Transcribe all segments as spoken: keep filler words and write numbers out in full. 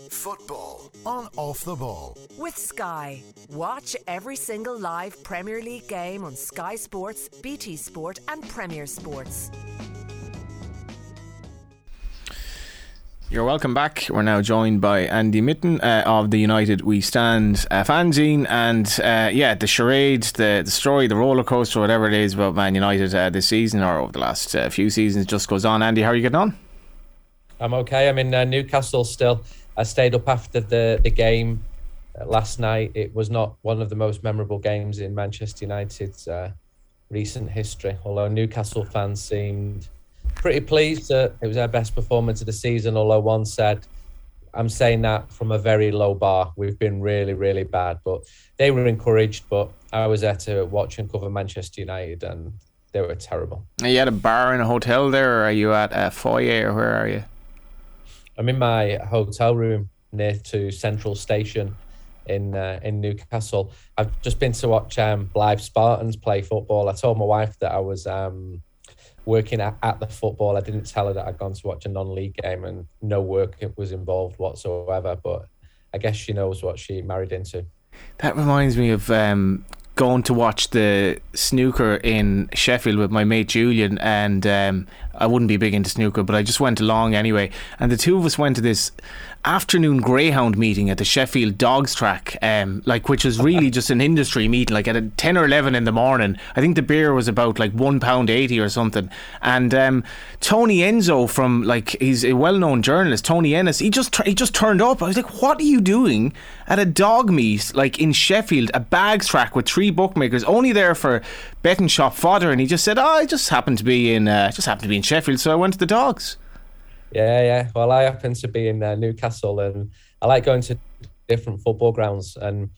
Football on Off the Ball. With Sky. Watch every single live Premier League game on Sky Sports, B T Sport and Premier Sports. You're welcome back. We're now joined by Andy Mitten uh, of the United We Stand uh, fanzine, and uh, yeah, the charade, the, the story, the roller coaster, whatever it is about Man United uh, this season or over the last uh, few seasons just goes on. Andy, how are you getting on? I'm okay. I'm in uh, Newcastle still. I stayed up after the, the game uh, last night. It was not one of the most memorable games in Manchester United's uh, recent history, although Newcastle fans seemed pretty pleased that it was our best performance of the season, although one said, I'm saying that from a very low bar. We've been really, really bad. But they were encouraged, but I was there to watch and cover Manchester United, and they were terrible. Are you at a bar in a hotel there, or are you at a foyer, or where are you? I'm in my hotel room near to Central Station in uh, in Newcastle. I've just been to watch um, Blythe Spartans play football. I told my wife that I was um, working at, at the football. I didn't tell her that I'd gone to watch a non-league game, and no work was involved whatsoever. But I guess she knows what she married into. That reminds me of um, going to watch the snooker in Sheffield with my mate Julian, and um, I wouldn't be big into snooker, but I just went along anyway, and the two of us went to this afternoon greyhound meeting at the Sheffield Dogs Track, um, like which was really just an industry meeting, like at ten or eleven in the morning. I think the beer was about like one pound eighty or something, and um, Tony Enzo from, like, he's a well-known journalist, Tony Ennis, he just he just turned up. I was like, what are you doing at a dog meet like in Sheffield, a bags track with three bookmakers, only there for betting shop fodder? And he just said, oh, I just happened to be in uh, just happened to be in Sheffield, so I went to the Dogs. Yeah, yeah. Well, I happen to be in uh, Newcastle, and I like going to different football grounds. And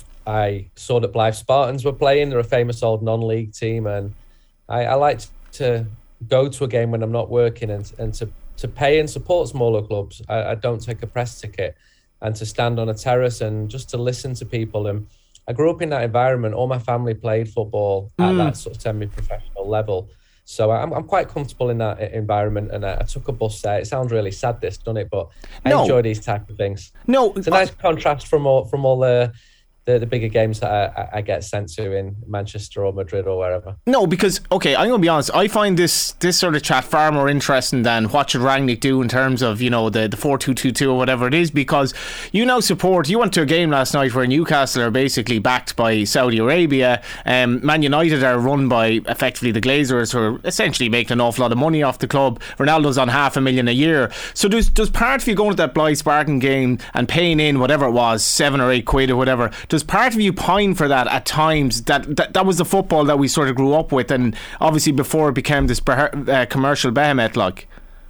I saw that Blythe Spartans were playing. They're a famous old non-league team, and I, I like to go to a game when I'm not working, and and to, to pay and support smaller clubs. I, I don't take a press ticket, and to stand on a terrace and just to listen to people. And I grew up in that environment. All my family played football at mm. that sort of semi-professional level. So I'm I'm quite comfortable in that environment, and I, I took a bus there. It sounds really sad, this, doesn't it? But I no. enjoy these type of things. No, it's a nice I, contrast from all from all the the, the bigger games that I, I get sent to in Manchester or Madrid or wherever. No, because, okay, I'm going to be honest, I find this this sort of chat far more interesting than what should Rangnick do in terms of, you know, the, the four two two two or whatever it is, because you now support, you went to a game last night where Newcastle are basically backed by Saudi Arabia. um, Man United are run by effectively the Glazers, who are essentially making an awful lot of money off the club. Ronaldo's on half a million a year. So does, does part of you going to that Blythe Spartan game and paying in whatever it was, seven or eight quid or whatever, does part of you pine for that at times? That, that that was the football that we sort of grew up with, and obviously before it became this uh, commercial behemoth. Like,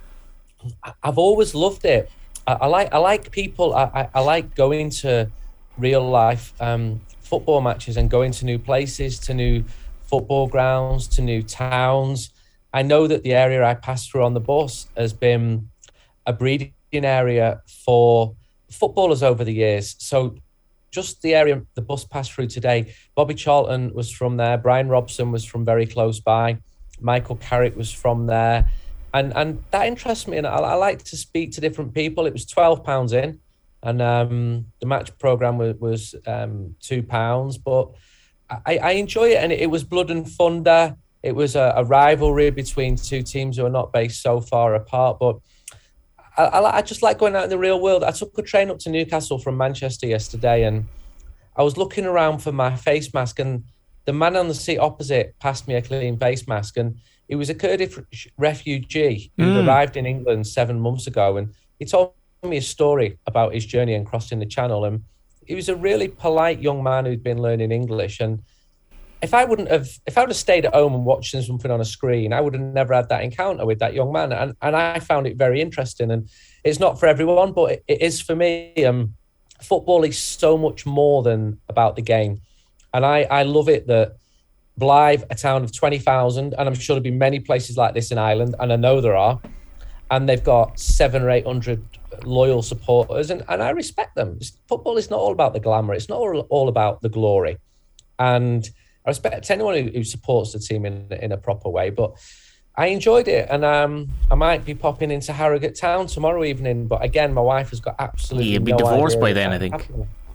I've always loved it. I, I like I like people. I, I, I like going to real life um, football matches and going to new places, to new football grounds, to new towns. I know that the area I passed through on the bus has been a breeding area for footballers over the years. So just the area the bus passed through today, Bobby Charlton was from there, Brian Robson was from very close by, Michael Carrick was from there, and and that interests me, and I, I like to speak to different people. It was twelve pounds in, and um, the match programme was, was um, two pounds, but I, I enjoy it, and it, it was blood and thunder. It was a, a rivalry between two teams who are not based so far apart, but I, I, I just like going out in the real world. I took a train up to Newcastle from Manchester yesterday, and I was looking around for my face mask, and the man on the seat opposite passed me a clean face mask, and he was a Kurdish refugee who mm. arrived in England seven months ago, and he told me a story about his journey and crossing the channel, and he was a really polite young man who'd been learning English. And if I wouldn't have, if I would have stayed at home and watching something on a screen, I would have never had that encounter with that young man. And and I found it very interesting. And it's not for everyone, but it, it is for me. Um, football is so much more than about the game. And I, I love it that Blythe, a town of twenty thousand, and I'm sure there'll be many places like this in Ireland, and I know there are, and they've got seven or eight hundred loyal supporters, and, and I respect them. Football is not all about the glamour. It's not all, all about the glory. And I respect anyone who, who supports the team in in a proper way, but I enjoyed it, and um, I might be popping into Harrogate Town tomorrow evening. But again, my wife has got absolutely You'd be no divorced idea by then, I think.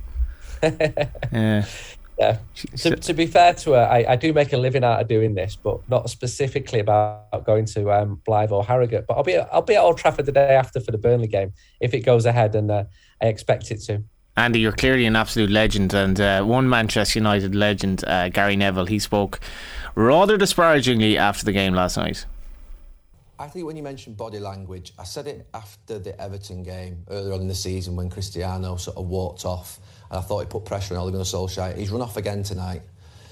yeah. Yeah. To, to be fair to her, I, I do make a living out of doing this, but not specifically about going to um, Blythe or Harrogate. But I'll be I'll be at Old Trafford the day after for the Burnley game if it goes ahead, and uh, I expect it to. Andy, you're clearly an absolute legend, and uh, one Manchester United legend, uh, Gary Neville, he spoke rather disparagingly after the game last night. I think when you mentioned body language, I said it after the Everton game earlier on in the season when Cristiano sort of walked off, and I thought he put pressure on Ole Gunnar Solskjaer. He's run off again tonight.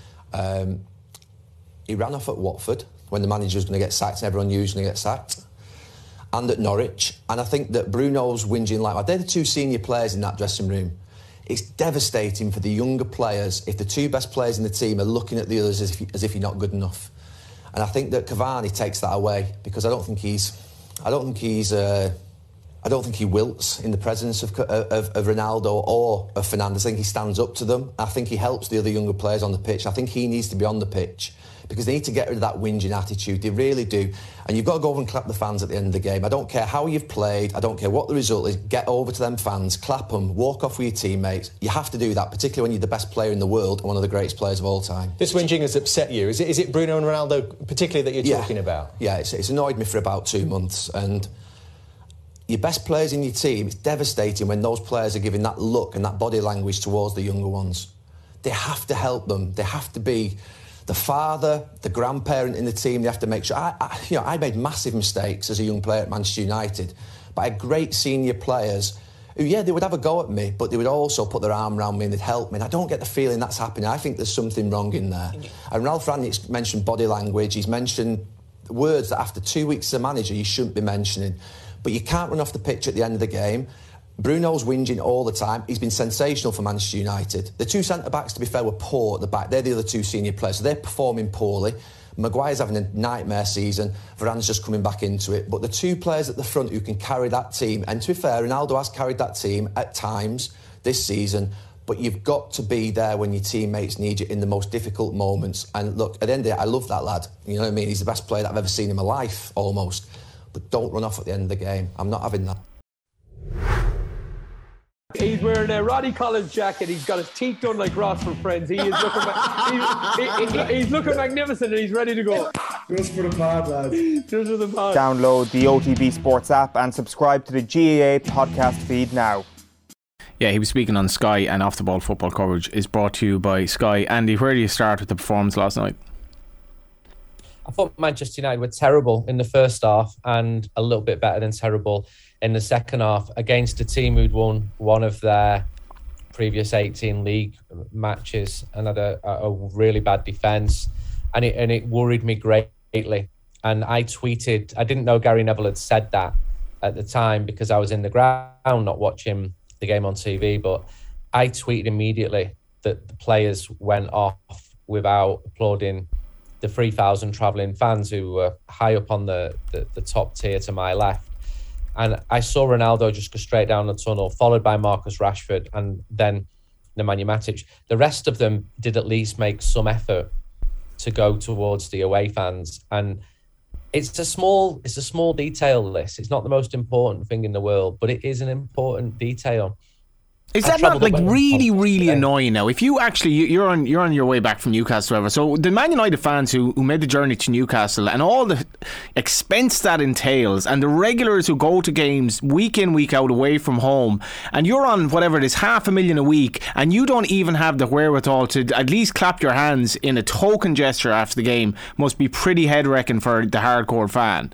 Um, he ran off at Watford when the manager was going to get sacked and everyone knew he was going to get sacked, and at Norwich. And I think that Bruno's whinging like that. They're the two senior players in that dressing room. It's devastating for the younger players if the two best players in the team are looking at the others as if, as if you're not good enough. And I think that Cavani takes that away because I don't think he's, I don't think he's, uh, I don't think he wilts in the presence of, of of Ronaldo or of Fernandes. I think he stands up to them. I think he helps the other younger players on the pitch. I think he needs to be on the pitch because they need to get rid of that whinging attitude. They really do. And you've got to go over and clap the fans at the end of the game. I don't care how you've played. I don't care what the result is. Get over to them fans, clap them, walk off with your teammates. You have to do that, particularly when you're the best player in the world and one of the greatest players of all time. This whinging has upset you. Is it, is it Bruno and Ronaldo particularly that you're yeah. talking about? Yeah, it's, it's annoyed me for about two months. And your best players in your team, it's devastating when those players are giving that look and that body language towards the younger ones. They have to help them. They have to be the father, the grandparent in the team. They have to make sure. I, I, you know, I made massive mistakes as a young player at Manchester United, but I had great senior players who, yeah, they would have a go at me, but they would also put their arm around me and they'd help me. And I don't get the feeling that's happening. I think there's something wrong in there. And Ralph Rangnick's mentioned body language. He's mentioned words that after two weeks as a manager you shouldn't be mentioning. But you can't run off the pitch at the end of the game. Bruno's whinging all the time. He's been sensational for Manchester United. The two centre-backs, to be fair, were poor at the back. They're the other two senior players, so they're performing poorly. Maguire's having a nightmare season. Varane's just coming back into it. But the two players at the front who can carry that team, and to be fair, Ronaldo has carried that team at times this season, but you've got to be there when your teammates need you in the most difficult moments. And look, at the end of it, I love that lad. You know what I mean? He's the best player that I've ever seen in my life, almost. But don't run off at the end of the game. I'm not having that. He's wearing a Roddy Collins jacket. He's got his teeth done like Ross from Friends. He is looking, ma- he, he, he, he's looking magnificent and he's ready to go. Just for the pod, lads. Just for the pod. Download the O T B Sports app and subscribe to the G A A podcast feed now. Yeah, he was speaking on Sky, and Off the Ball football coverage is brought to you by Sky. Andy, where do you start with the performance last night? I thought Manchester United were terrible in the first half and a little bit better than terrible in the second half against a team who'd won one of their previous eighteen league matches and had a, a really bad defence, and it and it worried me greatly. And I tweeted, I didn't know Gary Neville had said that at the time because I was in the ground not watching the game on T V, but I tweeted immediately that the players went off without applauding the three thousand travelling fans who were high up on the, the, the top tier to my left. And I saw Ronaldo just go straight down the tunnel, followed by Marcus Rashford and then Nemanja Matic. The rest of them did at least make some effort to go towards the away fans. And it's a small, it's a small detail, this. It's not the most important thing in the world, but it is an important detail. Is that not like really, really annoying now? If you actually, you're on you're on your way back from Newcastle, whatever. So the Man United fans who, who made the journey to Newcastle and all the expense that entails, and the regulars who go to games week in, week out away from home, and you're on whatever it is, half a million a week, and you don't even have the wherewithal to at least clap your hands in a token gesture after the game, must be pretty head-wrecking for the hardcore fan.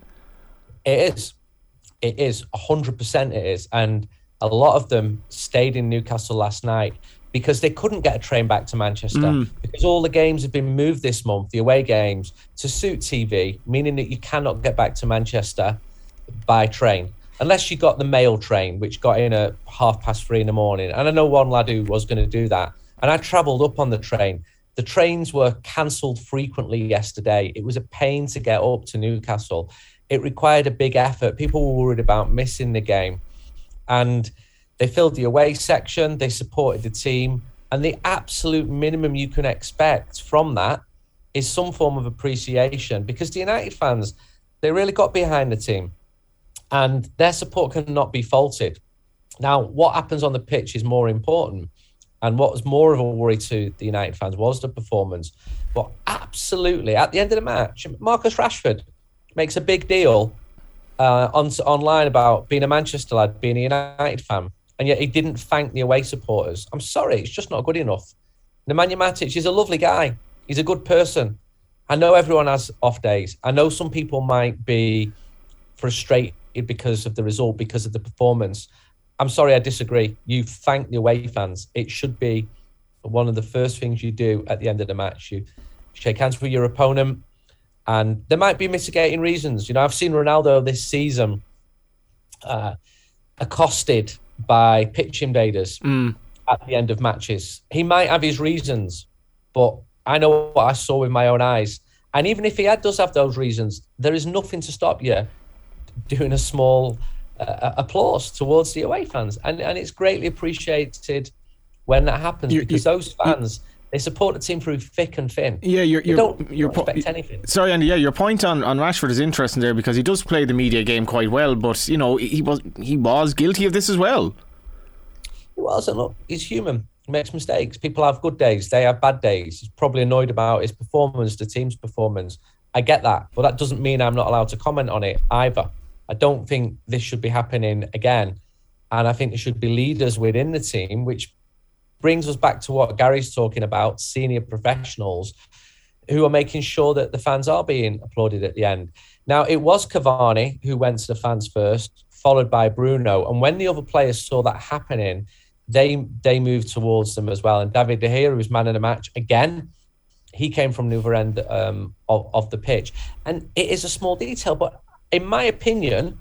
It is. It is. one hundred percent it is. And a lot of them stayed in Newcastle last night because they couldn't get a train back to Manchester mm. because all the games have been moved this month, the away games, to suit T V, meaning that you cannot get back to Manchester by train unless you got the mail train, which got in at half past three in the morning. And I know one lad who was going to do that. And I travelled up on the train. The trains were cancelled frequently yesterday. It was a pain to get up to Newcastle. It required a big effort. People were worried about missing the game. And they filled the away section, they supported the team, and the absolute minimum you can expect from that is some form of appreciation, because the United fans, They really got behind the team. And their support cannot be faulted. Now, what happens on the pitch is more important. And what was more of a worry to the United fans was the performance. But absolutely, at the end of the match, Marcus Rashford makes a big deal uh, on online about being a Manchester lad, being a United fan. And yet he didn't thank the away supporters. I'm sorry, it's just not good enough. Nemanja Matic is a lovely guy. He's a good person. I know everyone has off days. I know some people might be frustrated because of the result, because of the performance. I'm sorry, I disagree. You thank the away fans. It should be one of the first things you do at the end of the match. You shake hands with your opponent, and there might be mitigating reasons. You know, I've seen Ronaldo this season uh, accosted by pitch invaders mm. at the end of matches. He might have his reasons, but I know what I saw with my own eyes. And even if he had, does have those reasons, there is nothing to stop you doing a small uh, applause towards the away fans. And and it's greatly appreciated when that happens, you're, because you're, those fans, they support the team through thick and thin. Yeah, you're, you're, they don't you're, expect you're, anything. Sorry, Andy, yeah, your point on, on Rashford is interesting there, because he does play the media game quite well, but, you know, he was he was guilty of this as well. He was, and look, he's human. He makes mistakes. People have good days. They have bad days. He's probably annoyed about his performance, the team's performance. I get that, but that doesn't mean I'm not allowed to comment on it either. I don't think this should be happening again. And I think there should be leaders within the team, which brings us back to what Gary's talking about, senior professionals who are making sure that the fans are being applauded at the end. Now, it was Cavani who went to the fans first, followed by Bruno. And when the other players saw that happening, they they moved towards them as well. And David De Gea, who was man of the match, again, he came from the other end um, of, of the pitch. And it is a small detail, but in my opinion,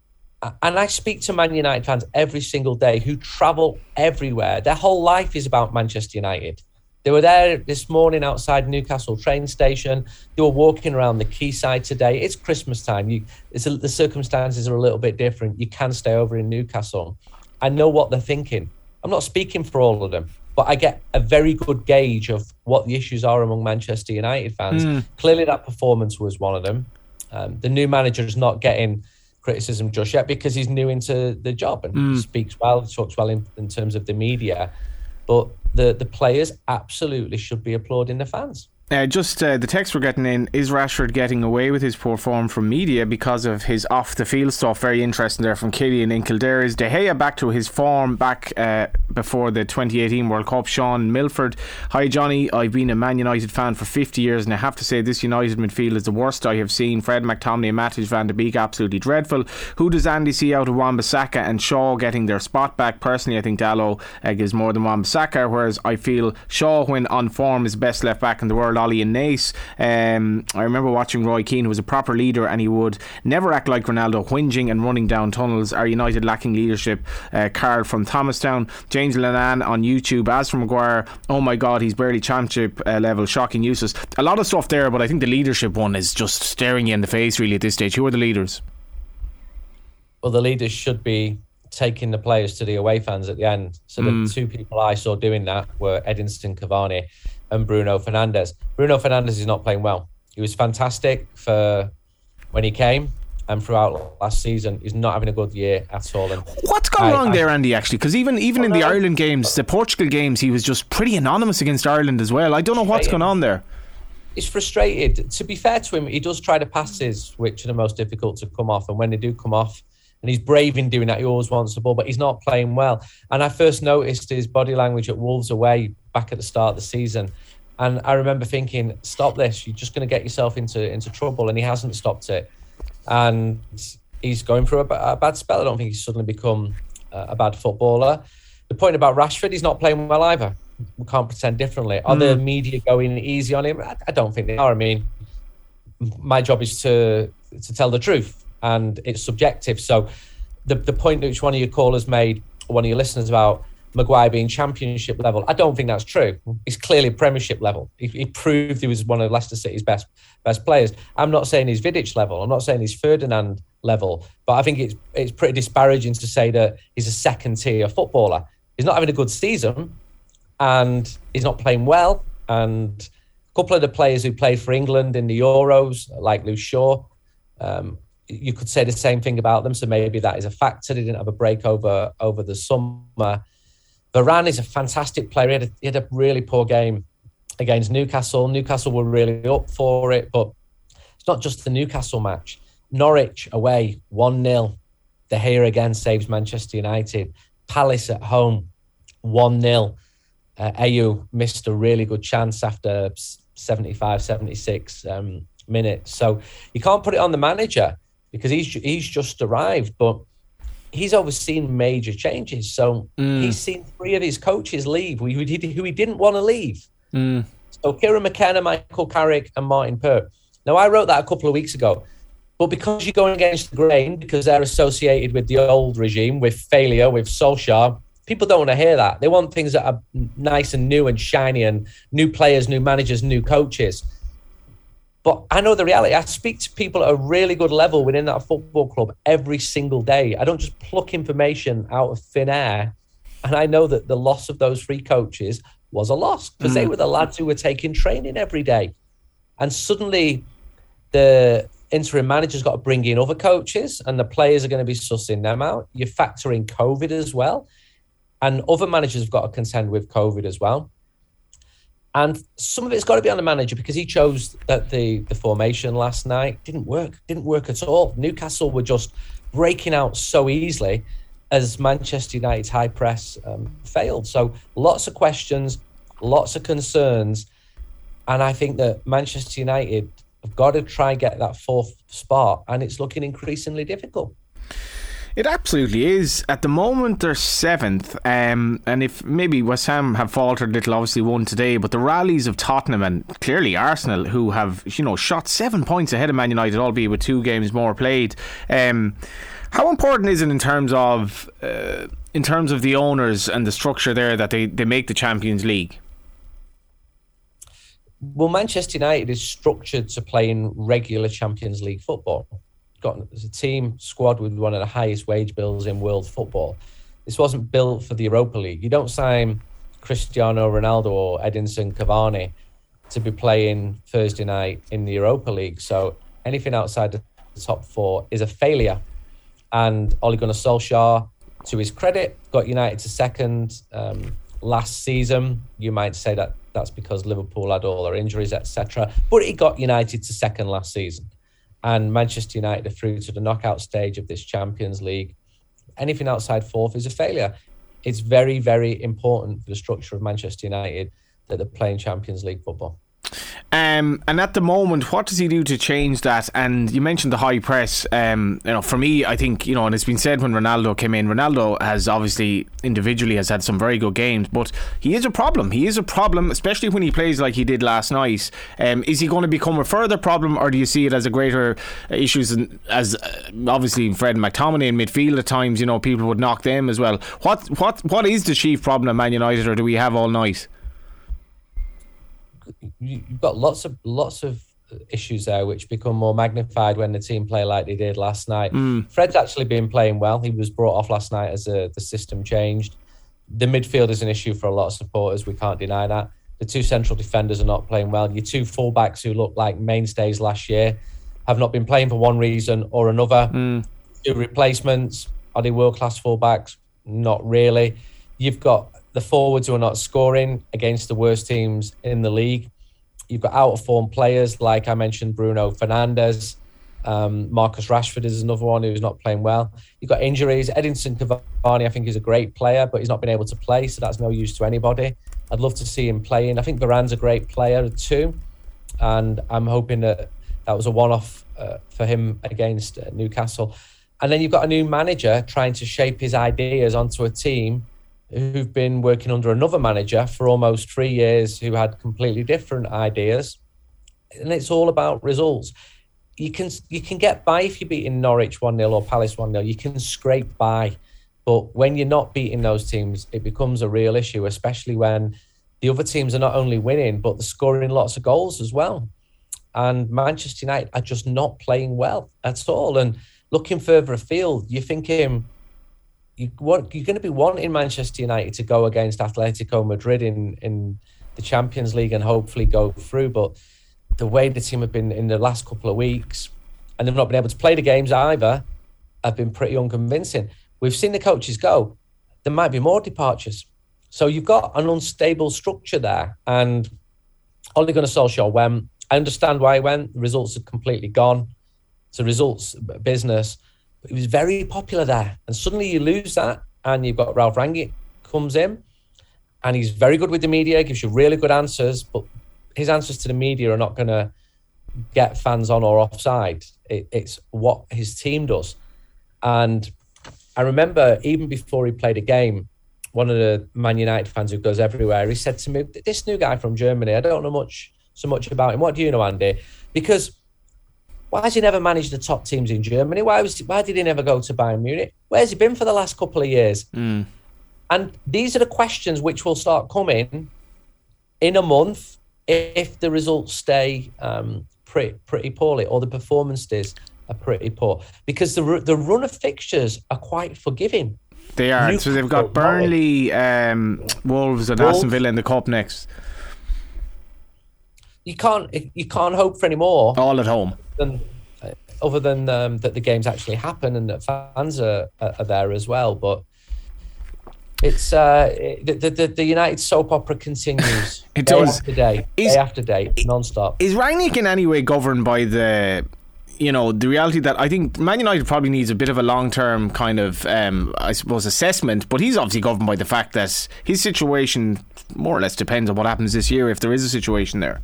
and I speak to Man United fans every single day who travel everywhere. Their whole life is about Manchester United. They were there this morning outside Newcastle train station. They were walking around the quayside today. It's Christmas time. You, it's a, the circumstances are a little bit different. You can stay over in Newcastle. I know what they're thinking. I'm not speaking for all of them, but I get a very good gauge of what the issues are among Manchester United fans. Mm. Clearly that performance was one of them. Um, the new manager is not getting criticism just yet because he's new into the job and mm. he speaks well, he talks well in, in terms of the media. But the, the players absolutely should be applauding the fans. Uh, just uh, the text we're getting in, is Rashford getting away with his poor form from media because of his off-the-field stuff? Very interesting there from Killian in Kildare. Is De Gea back to his form back uh, before the twenty eighteen World Cup? Sean Milford: hi Johnny, I've been a Man United fan for fifty years and I have to say this United midfield is the worst I have seen. Fred, McTominay and Matic van der Beek absolutely dreadful. Who does Andy see out of Wan-Bissaka and Shaw getting their spot back? Personally, I think Dalot uh, gives more than Wan-Bissaka, whereas I feel Shaw, when on form, is the best left back in the world. Ollie and Nace. Um, I remember watching Roy Keane, who was a proper leader, and he would never act like Ronaldo, whinging and running down tunnels. Are United lacking leadership? Uh, Carl from Thomastown. James Lennon on YouTube: as for Maguire, oh my god, he's barely championship uh, level, shocking useless. A lot of stuff there, but I think the leadership one is just staring you in the face really at this stage. Who are the leaders? Well, the leaders should be taking the players to the away fans at the end. So the mm. two people I saw doing that were Edinson Cavani and Bruno Fernandes. Bruno Fernandes is not playing well. He was fantastic for when he came, and throughout last season, he's not having a good year at all. And what's gone I, wrong I, there, Andy? Actually, because even even in the know. Ireland games, the Portugal games, he was just pretty anonymous against Ireland as well. I don't know what's going on there. He's frustrated. To be fair to him, he does try the passes, which are the most difficult to come off, and when they do come off, and he's brave in doing that, he always wants the ball, but he's not playing well. And I first noticed his body language at Wolves away back at the start of the season. And I remember thinking, stop this, you're just going to get yourself into, into trouble. And he hasn't stopped it. And he's going through a, a bad spell. I don't think he's suddenly become uh, a bad footballer. The point about Rashford, he's not playing well either. We can't pretend differently. Are mm. the media going easy on him? I, I don't think they are. I mean, my job is to to tell the truth, and it's subjective. So the the point which one of your callers made, one of your listeners, about Maguire being championship level, I don't think that's true. He's clearly Premiership level. He, he proved he was one of Leicester City's best best players. I'm not saying he's Vidic level. I'm not saying he's Ferdinand level. But I think it's it's pretty disparaging to say that he's a second tier footballer. He's not having a good season, and he's not playing well. And a couple of the players who played for England in the Euros, like Luke Shaw, Um, you could say the same thing about them, so maybe that is a factor. They didn't have a break over, over the summer. Varane is a fantastic player. He had a, he had a really poor game against Newcastle. Newcastle were really up for it, but it's not just the Newcastle match. Norwich away, one nil. De Gea again saves Manchester United. Palace at home, one nil. Uh, Ayew missed a really good chance after seventy-five, seventy-six um, minutes. So you can't put it on the manager because he's he's just arrived, but he's overseen major changes. So mm. he's seen three of his coaches leave who he, who he didn't want to leave. Mm. So Kieran McKenna, Michael Carrick and Martin Pert. Now, I wrote that a couple of weeks ago, but because you're going against the grain, because they're associated with the old regime, with failure, with Solskjaer, people don't want to hear that. They want things that are nice and new and shiny and new players, new managers, new coaches. But I know the reality. I speak to people at a really good level within that football club every single day. I don't just pluck information out of thin air. And I know that the loss of those three coaches was a loss because mm. they were the lads who were taking training every day. And suddenly the interim manager's got to bring in other coaches and the players are going to be sussing them out. You factor in COVID as well. And other managers have got to contend with COVID as well. And some of it's got to be on the manager because he chose that the, the formation last night didn't work, didn't work at all. Newcastle were just breaking out so easily as Manchester United's high press um, failed. So lots of questions, lots of concerns. And I think that Manchester United have got to try and get that fourth spot, and it's looking increasingly difficult. It absolutely is. At the moment, they're seventh, um, and if maybe West Ham have faltered a little, obviously won today, but the rallies of Tottenham and clearly Arsenal, who have, you know, shot seven points ahead of Man United, albeit with two games more played. Um, how important is it in terms of uh, in terms of the owners and the structure there that they, they make the Champions League? Well, Manchester United is structured to play in regular Champions League football. Got as a team squad with one of the highest wage bills in world football. This wasn't built for the Europa League. You don't sign Cristiano Ronaldo or Edinson Cavani to be playing Thursday night in the Europa League. So anything outside the top four is a failure. And Ole Gunnar Solskjaer, to his credit, got United to second um, last season. You might say that that's because Liverpool had all their injuries, et cetera. But he got United to second last season. And Manchester United are through to the knockout stage of this Champions League. Anything outside fourth is a failure. It's very, very important for the structure of Manchester United that they're playing Champions League football. Um, and at the moment, what does he do to change that? And you mentioned the high press. Um, you know, for me, I think, you know, and it's been said when Ronaldo came in, Ronaldo has obviously individually has had some very good games, but he is a problem. He is a problem, especially when he plays like he did last night. Um, is he going to become a further problem, or do you see it as a greater issues in, as uh, obviously Fred and McTominay in midfield at times? You know, people would knock them as well. What what what is the chief problem at Man United, or do we have all night? You've got lots of lots of issues there which become more magnified when the team play like they did last night. Mm. Fred's actually been playing well. He was brought off last night as a, the system changed. The midfield is an issue for a lot of supporters. We can't deny that. The two central defenders are not playing well. Your two fullbacks who looked like mainstays last year have not been playing for one reason or another. Mm. Two replacements. Are they world-class fullbacks? Not really. You've got the forwards who are not scoring against the worst teams in the league. You've got out-of-form players, like I mentioned, Bruno Fernandes. Um, Marcus Rashford is another one who's not playing well. You've got injuries. Edinson Cavani, I think, is a great player, but he's not been able to play, so that's no use to anybody. I'd love to see him playing. I think Varane's a great player too, and I'm hoping that that was a one-off uh, for him against uh, Newcastle. And then you've got a new manager trying to shape his ideas onto a team who've been working under another manager for almost three years who had completely different ideas. And it's all about results. You can you can get by if you're beating Norwich one nil or Palace one nil. You can scrape by. But when you're not beating those teams, it becomes a real issue, especially when the other teams are not only winning, but they're scoring lots of goals as well. And Manchester United are just not playing well at all. And looking further afield, you're thinking, You want, you're going to be wanting Manchester United to go against Atletico Madrid in, in the Champions League and hopefully go through. But the way the team have been in the last couple of weeks, and they've not been able to play the games either, have been pretty unconvincing. We've seen the coaches go. There might be more departures. So you've got an unstable structure there. And Ole Gunnar Solskjaer went. I understand why he went. The results are completely gone. It's a results business. But he was very popular there. And suddenly you lose that, and you've got Ralf Rangnick comes in, and he's very good with the media, gives you really good answers, but his answers to the media are not going to get fans on or offside. It, it's what his team does. And I remember even before he played a game, one of the Man United fans who goes everywhere, he said to me, this new guy from Germany, I don't know much so much about him. What do you know, Andy? Because why has he never managed the top teams in Germany? Why was why did he never go to Bayern Munich? Where's he been for the last couple of years? Mm. And these are the questions which will start coming in a month if the results stay um, pretty, pretty poorly, or the performances are pretty poor. Because the the run of fixtures are quite forgiving. They are. Newcastle, so they've got Burnley, um, Wolves and Wolves. Aston Villa in the Cup next. You can't you can't hope for any more. All at home. Than, uh, other than um, that the games actually happen and that fans are, are there as well. But it's uh, the, the the United soap opera continues. It day does. After day, is, day after day, non-stop. Is Rangnick in any way governed by the, you know, the reality that I think Man United probably needs a bit of a long-term kind of, um, I suppose, assessment, but he's obviously governed by the fact that his situation more or less depends on what happens this year, if there is a situation there.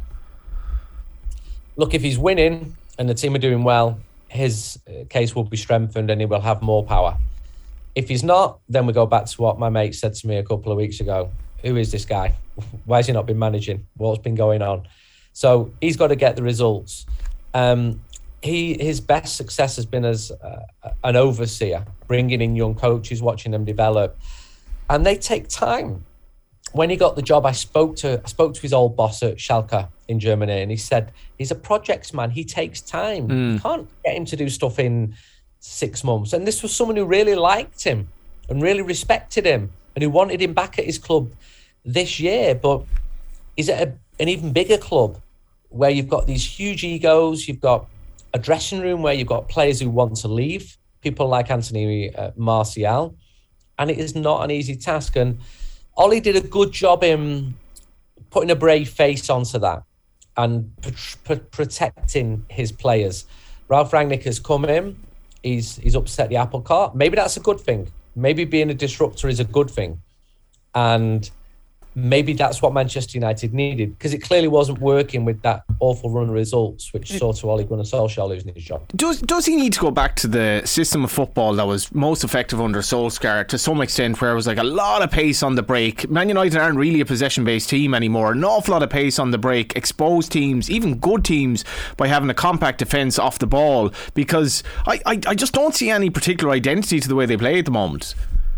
Look, if he's winning and the team are doing well, his case will be strengthened and he will have more power. If he's not, then we go back to what my mate said to me a couple of weeks ago. Who is this guy? Why has he not been managing? What's been going on? So he's got to get the results. Um, he his best success has been as uh, an overseer, bringing in young coaches, watching them develop. And they take time. When he got the job, I spoke to I spoke to his old boss at Schalke in Germany, and he said he's a projects man. He takes time. Mm. You can't get him to do stuff in six months. And this was someone who really liked him and really respected him and who wanted him back at his club this year. But he's at a, an even bigger club where you've got these huge egos. You've got a dressing room where you've got players who want to leave, people like Anthony uh, Martial, and it is not an easy task. And Ollie did a good job in putting a brave face onto that and pr- pr- protecting his players. Ralf Rangnick has come in. He's he's upset the apple cart. Maybe that's a good thing. Maybe being a disruptor is a good thing. And maybe that's what Manchester United needed, because it clearly wasn't working with that awful run of results, which saw to Ole Gunnar Solskjaer losing his job. Does does he need to go back to the system of football that was most effective under Solskjaer to some extent, where it was like a lot of pace on the break? Man United aren't really a possession-based team anymore. An awful lot of pace on the break, expose teams, even good teams, by having a compact defence off the ball, because I, I, I just don't see any particular identity to the way they play at the moment.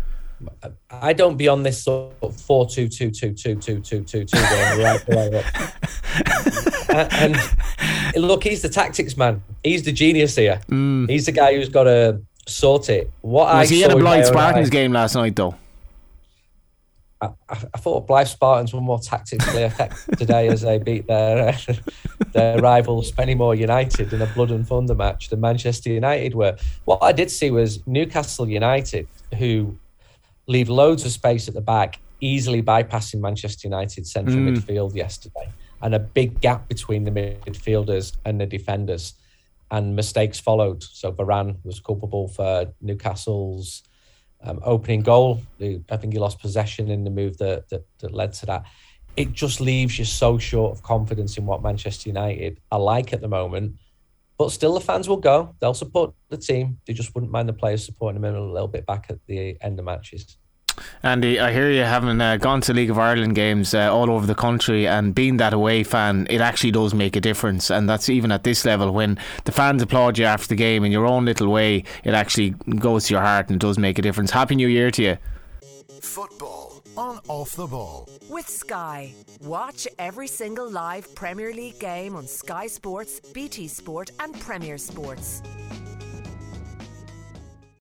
I don't be on this sort of four two two two two two two two two going right the way up. And, and look, he's the tactics man. He's the genius here. Mm. He's the guy who's got to sort it. What Was I he saw in a Blythe Spartans eye, game last night, though? I, I thought Blythe Spartans were more tactically effective today as they beat their uh, their rival Spennymoor United in a blood and thunder match than Manchester United were. What I did see was Newcastle United, who leave loads of space at the back, easily bypassing Manchester United's central mm. midfield yesterday, and a big gap between the midfielders and the defenders, and mistakes followed. So Varane was culpable for Newcastle's um, opening goal. I think he lost possession in the move that, that that led to that. It just leaves you so short of confidence in what Manchester United are like at the moment. But still, the fans will go. They'll support the team. They just wouldn't mind the players supporting them a little bit back at the end of matches. Andy, I hear you having uh, gone to League of Ireland games uh, all over the country, and being that away fan, it actually does make a difference. And that's even at this level, when the fans applaud you after the game in your own little way, it actually goes to your heart and does make a difference. Happy New Year to you. Football on Off the Ball. With Sky. Watch every single live Premier League game on Sky Sports, B T Sport and Premier Sports.